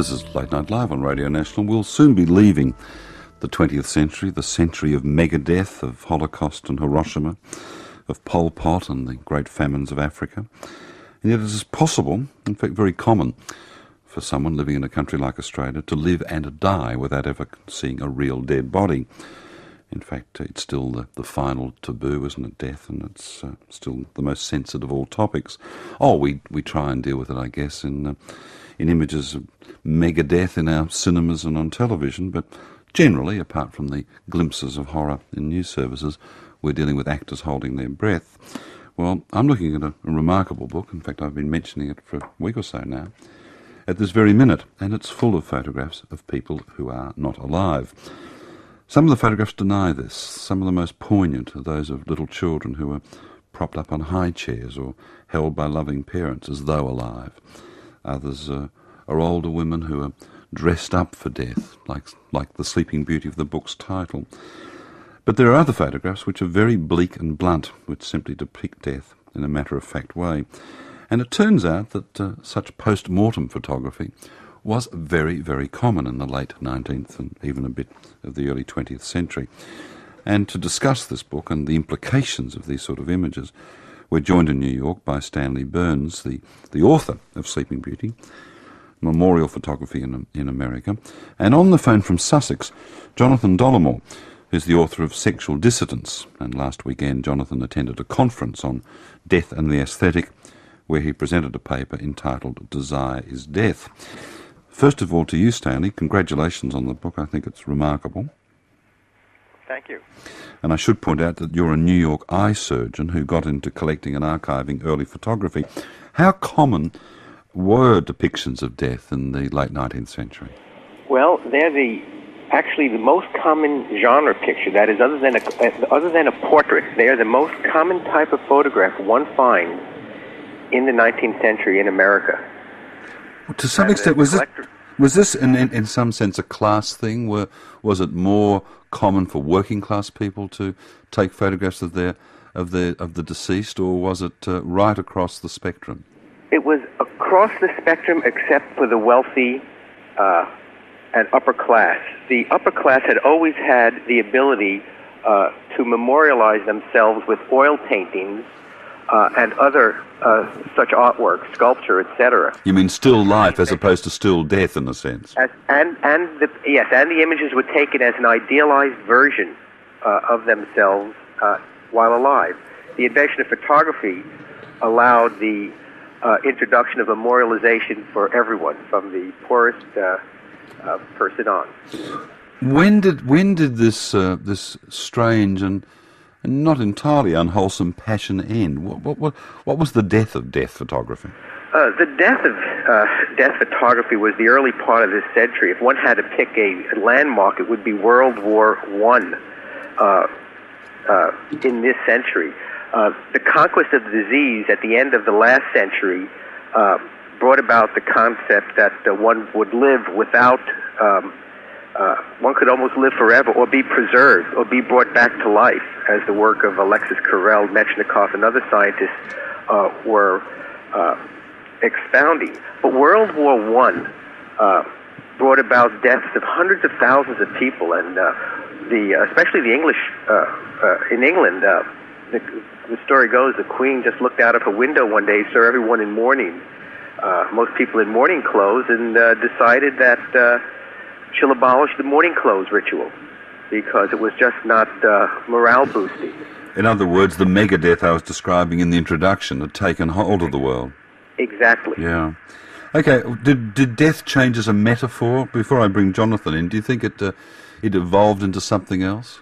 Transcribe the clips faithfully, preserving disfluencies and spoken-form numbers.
This is Late Night Live on Radio National. We'll soon be leaving the twentieth century, the century of megadeath, of Holocaust and Hiroshima, of Pol Pot and the great famines of Africa. And yet it is possible, in fact very common, for someone living in a country like Australia to live and die without ever seeing a real dead body. In fact, it's still the, the final taboo, isn't it, death, and it's uh, still the most sensitive of all topics. Oh, we, we try and deal with it, I guess, in uh, in images of mega-death in our cinemas and on television, but generally, apart from the glimpses of horror in news services, we're dealing with actors holding their breath. Well, I'm looking at a, a remarkable book. In fact, I've been mentioning it for a week or so now, at this very minute, and it's full of photographs of people who are not alive. Some of the photographs deny this. Some of the most poignant are those of little children who are propped up on high chairs or held by loving parents as though alive. Others uh, are older women who are dressed up for death, like like the Sleeping Beauty of the book's title. But there are other photographs which are very bleak and blunt, which simply depict death in a matter-of-fact way. And it turns out that uh, such post-mortem photography was very, very common in the late nineteenth and even a bit of the early twentieth century. And to discuss this book and the implications of these sort of images, we're joined in New York by Stanley Burns, the, the author of Sleeping Beauty, memorial photography in, in America, and on the phone from Sussex, Jonathan Dollimore, who's the author of Sexual Dissidence. And last weekend, Jonathan attended a conference on death and the aesthetic, where he presented a paper entitled Desire is Death. First of all, to you, Stanley, congratulations on the book. I think it's remarkable. Thank you. And I should point out that you're a New York eye surgeon who got into collecting and archiving early photography. How common were depictions of death in the late nineteenth century? Well, they're the actually the most common genre picture. That is, other than a other than a portrait, they are the most common type of photograph one finds in the nineteenth century in America. Well, to some and extent, was this, was this in, in in some sense a class thing? Were was it more common for working class people to take photographs of their of the of the deceased, or was it uh, right across the spectrum? It was across the spectrum, except for the wealthy uh, and upper class. The upper class had always had the ability uh, to memorialize themselves with oil paintings uh, and other uh, such artwork, sculpture, et cetera. You mean still life as opposed to still death, in a sense? As, and and the, yes, and the images were taken as an idealized version uh, of themselves uh, while alive. The invention of photography allowed the uh, introduction of memorialization for everyone, from the poorest uh, uh, person on. When did when did this uh, this strange and and not entirely unwholesome passion end? What what what, what was the death of death photography? Uh, the death of uh, death photography was the early part of this century. If one had to pick a landmark, it would be World War One uh, uh, in this century. Uh, the conquest of the disease at the end of the last century uh, brought about the concept that uh, one would live without, um, uh, one could almost live forever or be preserved or be brought back to life, as the work of Alexis Carrel, Metchnikoff, and other scientists uh, were uh, expounding. But World War One uh, brought about deaths of hundreds of thousands of people, and uh, the especially the English uh, uh, in England. Uh, the, the story goes the Queen just looked out of her window one day, saw everyone in mourning, uh, most people in mourning clothes, and uh, decided that uh, she'll abolish the mourning clothes ritual because it was just not uh, morale boosting. In other words, the megadeath I was describing in the introduction had taken hold of the world. Exactly. Yeah. Okay, did did death change as a metaphor? Before I bring Jonathan in, do you think it uh, it evolved into something else?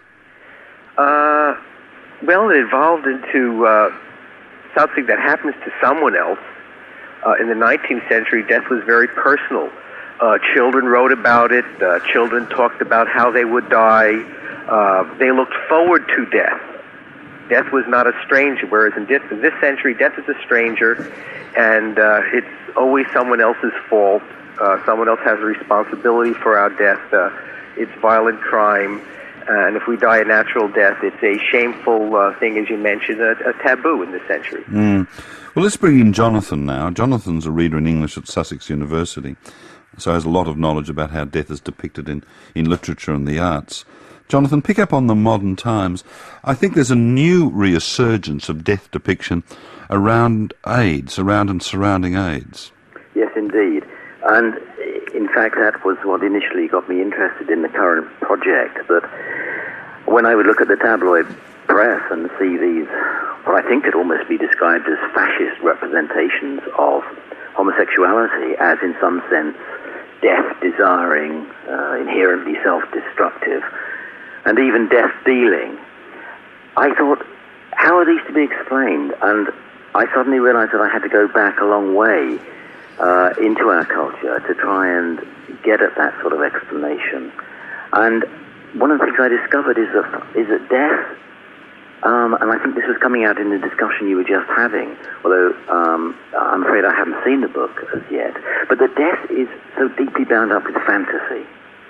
Uh, well, it evolved into uh, something that happens to someone else. Uh, in the nineteenth century, death was very personal. Uh, children wrote about it. Uh, children talked about how they would die. Uh, they looked forward to death. Death was not a stranger, whereas in this, in this century, death is a stranger, and uh, it's always someone else's fault. Uh, someone else has a responsibility for our death. Uh, it's violent crime, and if we die a natural death, it's a shameful uh, thing, as you mentioned, a, a taboo in this century. Mm. Well, let's bring in Jonathan now. Jonathan's a reader in English at Sussex University. so has a lot of knowledge about how death is depicted in, in literature and the arts. Jonathan, pick up on the modern times. I think there's a new resurgence of death depiction around AIDS, around and surrounding AIDS. Yes, indeed. And in fact, that was what initially got me interested in the current project, that when I would look at the tabloid press and see these, what I think could almost be described as fascist representations of homosexuality as, in some sense, death-desiring, uh, inherently self-destructive, and even death-dealing, I thought, how are these to be explained? And I suddenly realized that I had to go back a long way uh, into our culture to try and get at that sort of explanation. And one of the things I discovered is that, is that death, um, and I think this was coming out in the discussion you were just having, although um, I'm afraid I haven't seen the book as yet, but that death is so deeply bound up with fantasy.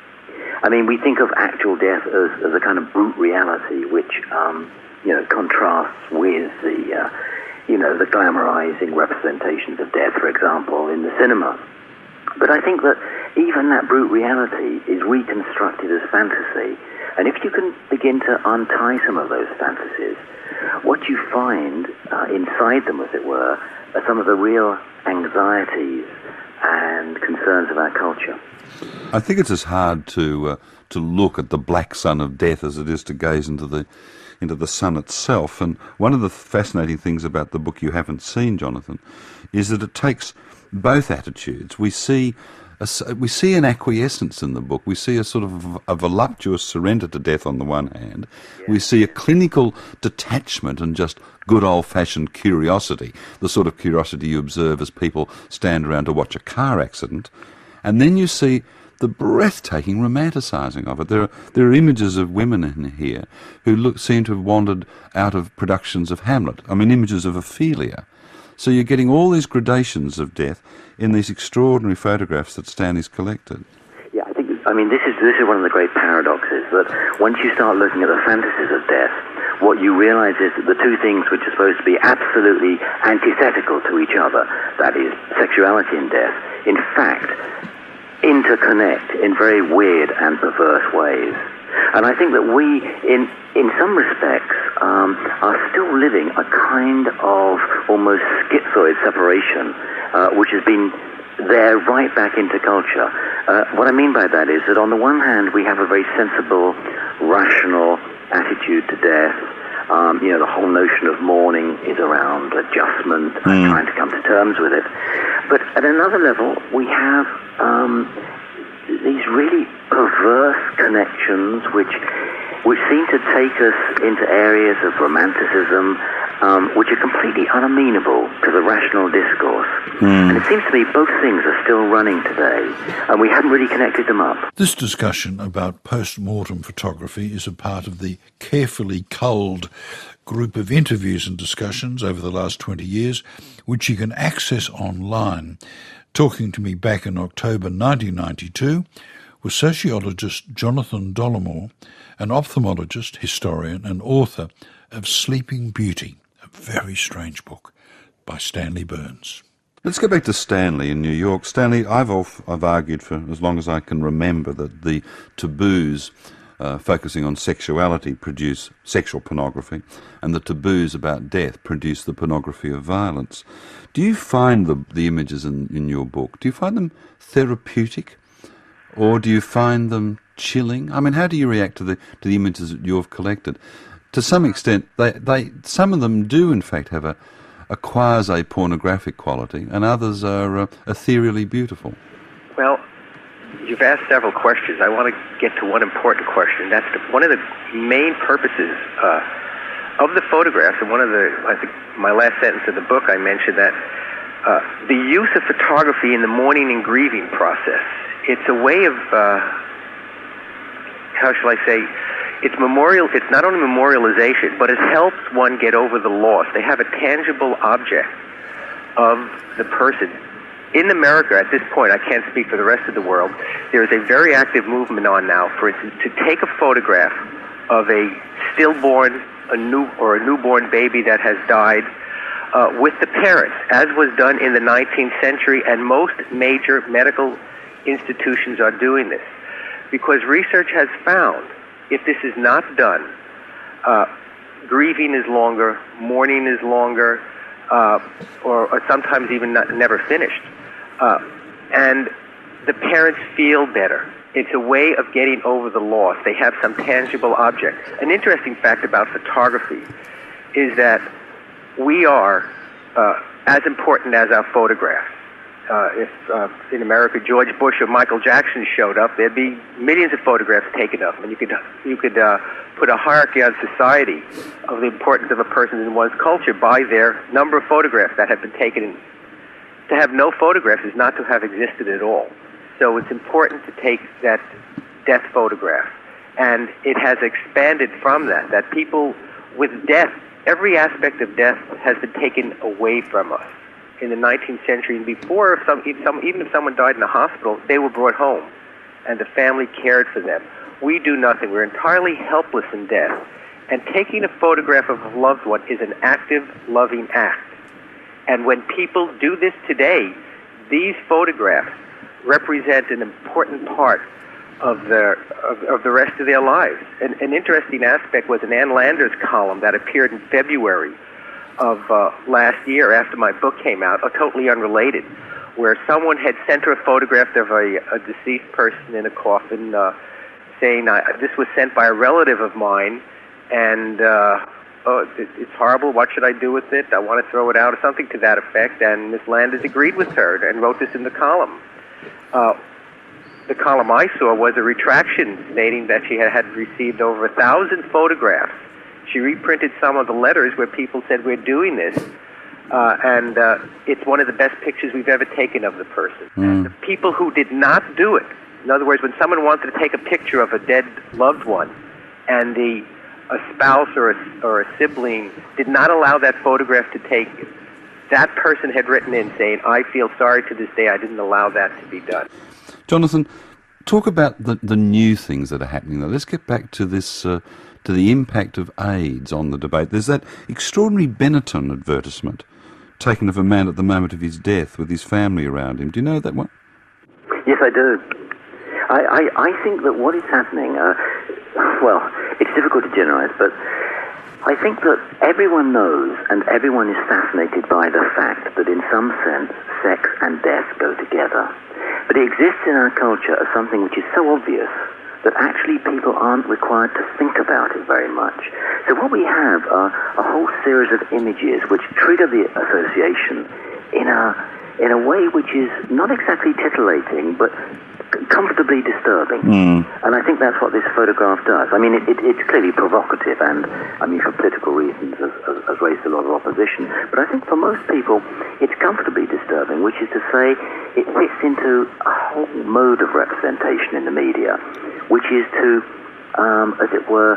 I mean, we think of actual death as, as a kind of brute reality, which, um, you know, contrasts with the, uh, you know, the glamorizing representations of death, for example, in the cinema. But I think that even that brute reality is reconstructed as fantasy. And if you can begin to untie some of those fantasies, what you find uh, inside them, as it were, are some of the real anxieties and concerns of our culture. I think it's as hard to uh, to look at the black sun of death as it is to gaze into the into the sun itself. And one of the fascinating things about the book you haven't seen, Jonathan, is that it takes both attitudes. We see a, we see an acquiescence in the book. We see a sort of a voluptuous surrender to death on the one hand. Yeah. We see a clinical detachment and just good old-fashioned curiosity, the sort of curiosity you observe as people stand around to watch a car accident. And then you see the breathtaking romanticising of it. There are, there are images of women in here who look, seem to have wandered out of productions of Hamlet. I mean, images of Ophelia. So you're getting all these gradations of death in these extraordinary photographs that Stanley's collected. Yeah, I think, I mean, this is, this is one of the great paradoxes, that once you start looking at the fantasies of death, what you realize is that the two things which are supposed to be absolutely antithetical to each other, that is, sexuality and death, in fact, interconnect in very weird and perverse ways. And I think that we, in in some respects, um, are still living a kind of almost schizoid separation, uh, which has been there right back into culture. Uh, what I mean by that is that on the one hand, we have a very sensible, rational attitude to death. Um, you know, the whole notion of mourning is around adjustment and mm. trying to come to terms with it. But at another level, we have um, these really perverse connections which which seem to take us into areas of romanticism um, which are completely unamenable to the rational discourse. Mm. And it seems to me both things are still running today, and we haven't really connected them up. This discussion about post-mortem photography is a part of the carefully culled group of interviews and discussions over the last twenty years, which you can access online. Talking to me back in October nineteen ninety-two was sociologist Jonathan Dollimore, an ophthalmologist, historian and author of Sleeping Beauty, a very strange book by Stanley Burns. Let's go back to Stanley in New York. Stanley, I've, I've argued for as long as I can remember that the taboos uh, focusing on sexuality produce sexual pornography, and the taboos about death produce the pornography of violence. Do you find the, the images in, in your book, do you find them therapeutic, or do you find them chilling? I mean, how do you react to the to the images that you've collected? To some extent, they, they some of them do, in fact, have a, a quasi-pornographic quality, and others are uh, ethereally beautiful. Well, you've asked several questions. I want to get to one important question. That's the, one of the main purposes uh, of the photographs, and one of the, I think, my last sentence of the book, I mentioned that uh, the use of photography in the mourning and grieving process. It's a way of, uh, how shall I say, it's memorial. It's not only memorialization, but it helps one get over the loss. They have a tangible object of the person. In America, at this point, I can't speak for the rest of the world, there is a very active movement on now, for instance, to take a photograph of a stillborn, a new or a newborn baby that has died, uh, with the parents, as was done in the nineteenth century, and most major medical institutions are doing this. Because research has found if this is not done, uh, grieving is longer, mourning is longer, uh, or, or sometimes even not, never finished. Uh, and the parents feel better. It's a way of getting over the loss. They have some tangible object. An interesting fact about photography is that we are uh, as important as our photographs. Uh, if uh, in America George Bush or Michael Jackson showed up, there'd be millions of photographs taken of them, and you could you could uh, put a hierarchy on society of the importance of a person in one's culture by their number of photographs that have been taken. To have no photographs is not to have existed at all. So it's important to take that death photograph, and it has expanded from that. That people with death, every aspect of death has been taken away from us. In the nineteenth century and before, if some, if some, even if someone died in a hospital, they were brought home, and the family cared for them. We do nothing. We're entirely helpless in death. And taking a photograph of a loved one is an active, loving act. And when people do this today, these photographs represent an important part of, their, of, of the rest of their lives. And an interesting aspect was an Ann Landers column that appeared in February of uh, last year after my book came out, uh, totally unrelated, where someone had sent her a photograph of a, a deceased person in a coffin, uh, saying, I, this was sent by a relative of mine, and uh, oh, it, it's horrible, what should I do with it? I want to throw it out, or something to that effect, and Miss Landers agreed with her and wrote this in the column. Uh, the column I saw was a retraction stating that she had, had received over a thousand photographs. She reprinted some of the letters where people said, we're doing this, uh, and uh, it's one of the best pictures we've ever taken of the person. Mm. And the people who did not do it, in other words, when someone wanted to take a picture of a dead loved one, and the a spouse or a, or a sibling did not allow that photograph to take it, that person had written in saying, I feel sorry to this day I didn't allow that to be done. Jonathan, talk about the, the new things that are happening, though. Let's get back to this... Uh, to the impact of AIDS on the debate. There's that extraordinary Benetton advertisement taken of a man at the moment of his death with his family around him. Do you know that one? Yes, I do. I, I, I think that what is happening, uh, well, it's difficult to generalize, but I think that everyone knows and everyone is fascinated by the fact that in some sense sex and death go together. But it exists in our culture as something which is so obvious that actually people aren't required to think about it very much. So what we have are a whole series of images which trigger the association in a in a way which is not exactly titillating, but comfortably disturbing. Mm. And I think that's what this photograph does. I mean, it, it, it's clearly provocative and, I mean, for political reasons, has, has, has raised a lot of opposition. But I think for most people, it's comfortably disturbing, which is to say it fits into a whole mode of representation in the media, which is to, um, as it were,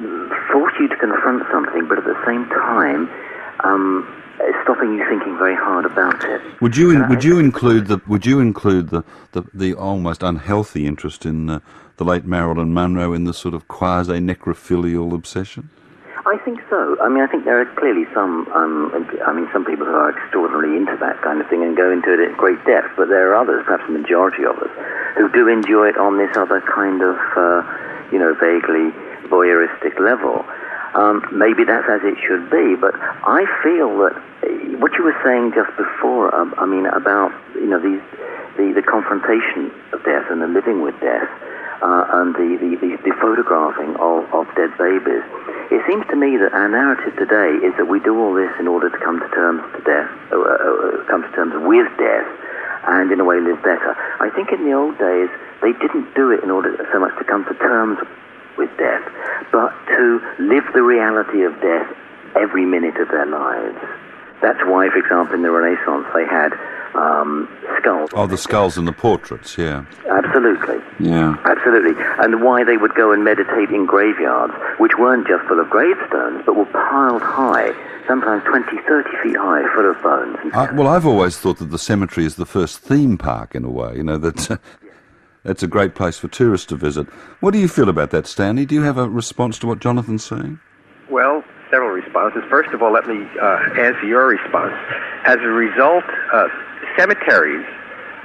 force you to confront something, but at the same time, um, stopping you thinking very hard about it. Would you in, would you include the would you include the, the, the almost unhealthy interest in uh, the late Marilyn Monroe in the sort of quasi necrophilial obsession? I think so. I mean, I think there are clearly some. Um, I mean, some people who are extraordinarily into that kind of thing and go into it at great depth. But there are others, perhaps the majority of us, who do enjoy it on this other kind of, uh, you know, vaguely voyeuristic level. Um, maybe that's as it should be, but I feel that what you were saying just before, um, I mean, about, you know, these, the, the confrontation of death and the living with death, uh, and the, the, the, the photographing of, of dead babies, it seems to me that our narrative today is that we do all this in order to come to terms to death, uh, uh, come to terms with death, and in a way live better. I think in the old days, they didn't do it in order so much to come to terms with death, but to live the reality of death every minute of their lives. That's why, for example, in the Renaissance, they had um, skulls. Oh, the skulls and the portraits, yeah. Absolutely. Yeah. Absolutely. And why they would go and meditate in graveyards, which weren't just full of gravestones, but were piled high, sometimes twenty, thirty feet high, full of bones. I, well, I've always thought that the cemetery is the first theme park, in a way, you know, that... Uh, That's a great place for tourists to visit. What do you feel about that, Stanley? Do you have a response to what Jonathan's saying? Well, several responses. First of all, let me uh, answer your response. As a result, uh, cemeteries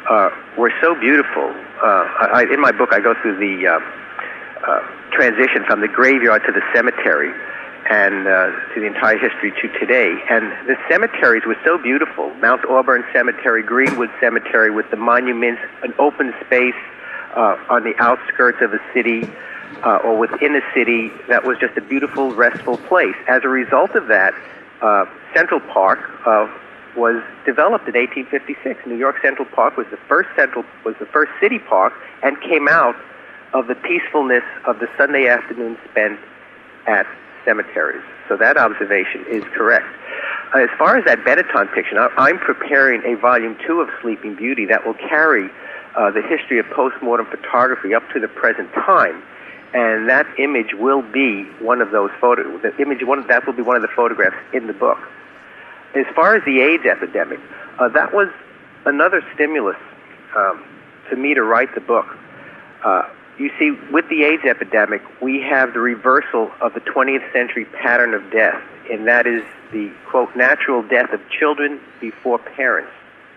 uh, were so beautiful. Uh, I, in my book, I go through the uh, uh, transition from the graveyard to the cemetery, and uh, to the entire history to today. And the cemeteries were so beautiful. Mount Auburn Cemetery, Greenwood Cemetery, with the monuments, an open space uh, on the outskirts of a city uh, or within a city that was just a beautiful, restful place. As a result of that, uh, Central Park uh, was developed in eighteen fifty-six. New York Central Park was the first central was the first city park, and came out of the peacefulness of the Sunday afternoon spent at cemeteries. So that observation is correct. Uh, as far as that Benetton picture, I, I'm preparing a volume two of Sleeping Beauty that will carry uh, the history of postmortem photography up to the present time, and that image will be one of those photos. The image, one that will be one of the photographs in the book. As far as the AIDS epidemic, uh, that was another stimulus um, to me to write the book. Uh, You see, with the AIDS epidemic, we have the reversal of the twentieth century pattern of death, and that is the, quote, natural death of children before parents,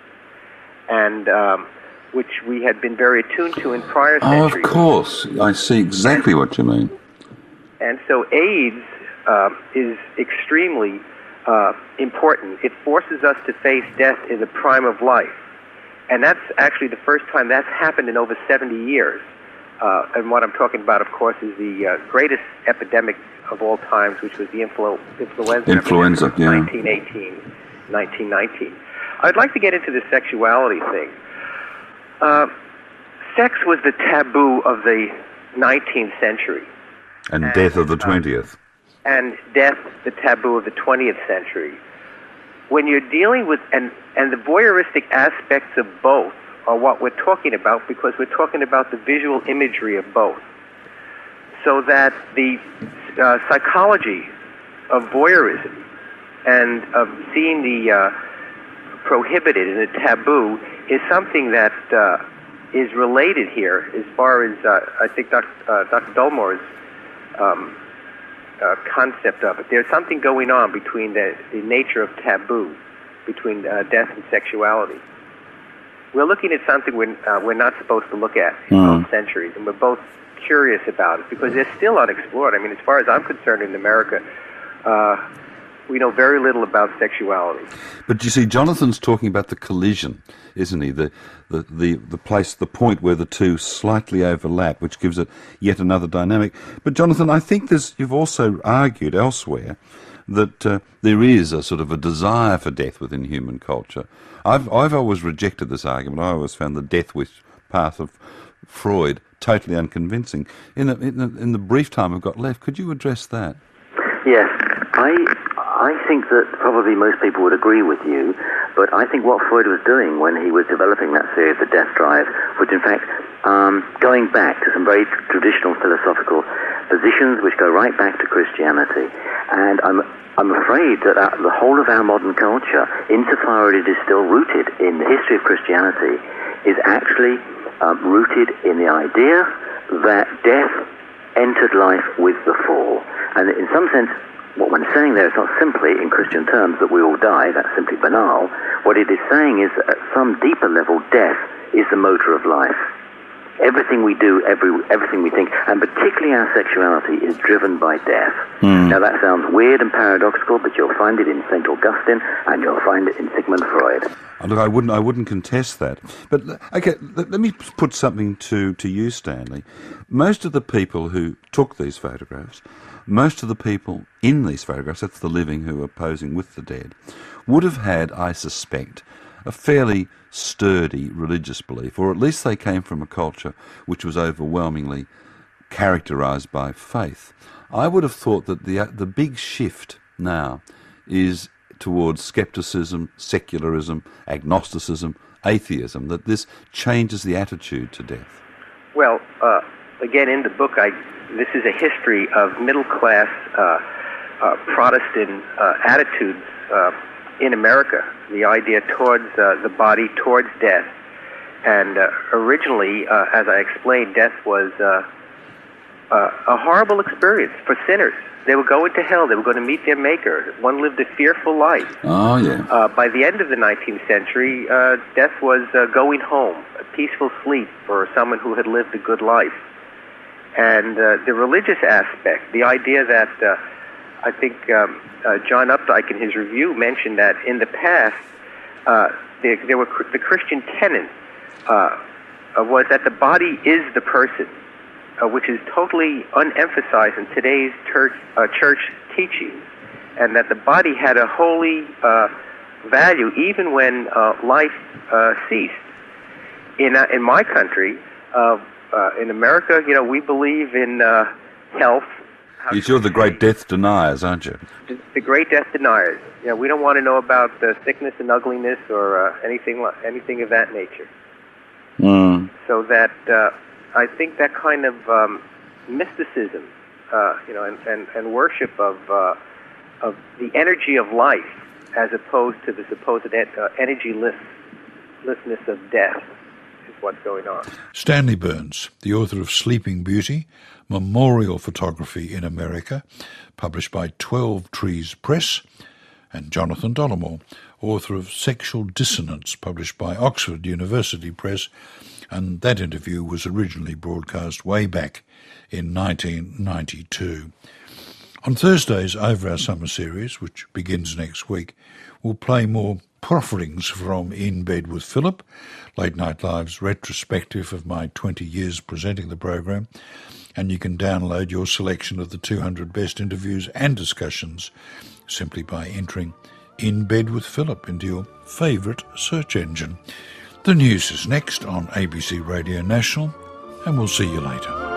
and um, which we had been very attuned to in prior centuries. Oh, of course. I see exactly what you mean. And so AIDS uh, is extremely uh, important. It forces us to face death in the prime of life, and that's actually the first time that's happened in over seventy years. Uh, and what I'm talking about, of course, is the uh, greatest epidemic of all times, which was the influ- influenza, influenza in yeah. nineteen eighteen, nineteen nineteen. I'd like to get into the sexuality thing. Uh, sex was the taboo of the nineteenth century. And, and death of the twentieth. Uh, and death, the taboo of the twentieth century. When you're dealing with, and, and the voyeuristic aspects of both, are what we're talking about, because we're talking about the visual imagery of both. So that the uh, psychology of voyeurism and of seeing the uh, prohibited and the taboo is something that uh, is related here as far as, uh, I think, Doctor Uh, Doctor Dolmore's um, uh, concept of it. There's something going on between the, the nature of taboo, between uh, death and sexuality. We're looking at something we're, uh, we're not supposed to look at in mm. both centuries, and we're both curious about it because they're still unexplored. I mean, as far as I'm concerned in America, uh, we know very little about sexuality. But you see, Jonathan's talking about the collision, isn't he? The, the, the, the place, the point where the two slightly overlap, which gives it yet another dynamic. But Jonathan, I think there's, you've also argued elsewhere that uh, there is a sort of a desire for death within human culture. I've I've always rejected this argument. I always found the death wish path of Freud totally unconvincing. In the, in the, in the brief time I've got left, could you address that? Yes, I I think that probably most people would agree with you, but I think what Freud was doing when he was developing that theory of the death drive was, in fact, um, going back to some very traditional philosophical positions which go right back to Christianity. And I'm I'm afraid that uh, the whole of our modern culture, insofar as it is still rooted in the history of Christianity, is actually um, rooted in the idea that death entered life with the fall. And in some sense, what I'm saying there is not simply, in Christian terms, that we all die. That's simply banal. What it is saying is that at some deeper level, death is the motor of life. Everything we do, every everything we think, and particularly our sexuality, is driven by death. Mm. Now that sounds weird and paradoxical, but you'll find it in Saint Augustine, and you'll find it in Sigmund Freud. Look, I wouldn't, I wouldn't contest that. But okay, let, let me put something to to you, Stanley. Most of the people who took these photographs, most of the people in these photographs, that's the living who are posing with the dead, would have had, I suspect, a fairly sturdy religious belief, or at least they came from a culture which was overwhelmingly characterised by faith. I would have thought that the the big shift now is towards skepticism, secularism, agnosticism, atheism, that this changes the attitude to death. Well, uh, again, in the book, I this is a history of middle-class uh, uh, Protestant uh, attitudes uh, in America, the idea towards uh, the body, towards death. And uh, originally, uh, as I explained, death was uh, uh, a horrible experience for sinners. They were going to hell. They were going to meet their Maker. One lived a fearful life. Oh, yeah. Uh, by the end of the nineteenth century, uh, death was uh, going home, a peaceful sleep for someone who had lived a good life. And uh, the religious aspect, the idea that uh, I think um, uh, John Updike in his review mentioned that in the past, uh, there, there were the Christian tenet uh, was that the body is the person. Uh, which is totally unemphasized in today's church, uh, church teachings, and that the body had a holy uh, value even when uh, life uh, ceased. In uh, in my country, uh, uh, in America, you know, we believe in uh, health. You're the great death deniers, aren't you? The, the great death deniers. You know, we don't want to know about uh, sickness and ugliness or uh, anything anything of that nature. Mm. So that. Uh, I think that kind of um, mysticism, uh, you know, and, and, and worship of uh, of the energy of life, as opposed to the supposed uh, energylessness of death, is what's going on. Stanley Burns, the author of Sleeping Beauty, Memorial Photography in America, published by Twelve Trees Press, and Jonathan Dollimore, author of Sexual Dissonance, published by Oxford University Press, and that interview was originally broadcast way back in nineteen ninety-two. On Thursdays over our summer series, which begins next week, we'll play more profferings from In Bed with Philip, Late Night Live's retrospective of my twenty years presenting the program, and you can download your selection of the two hundred best interviews and discussions simply by entering In Bed with Philip into your favourite search engine. The news is next on A B C Radio National, and we'll see you later.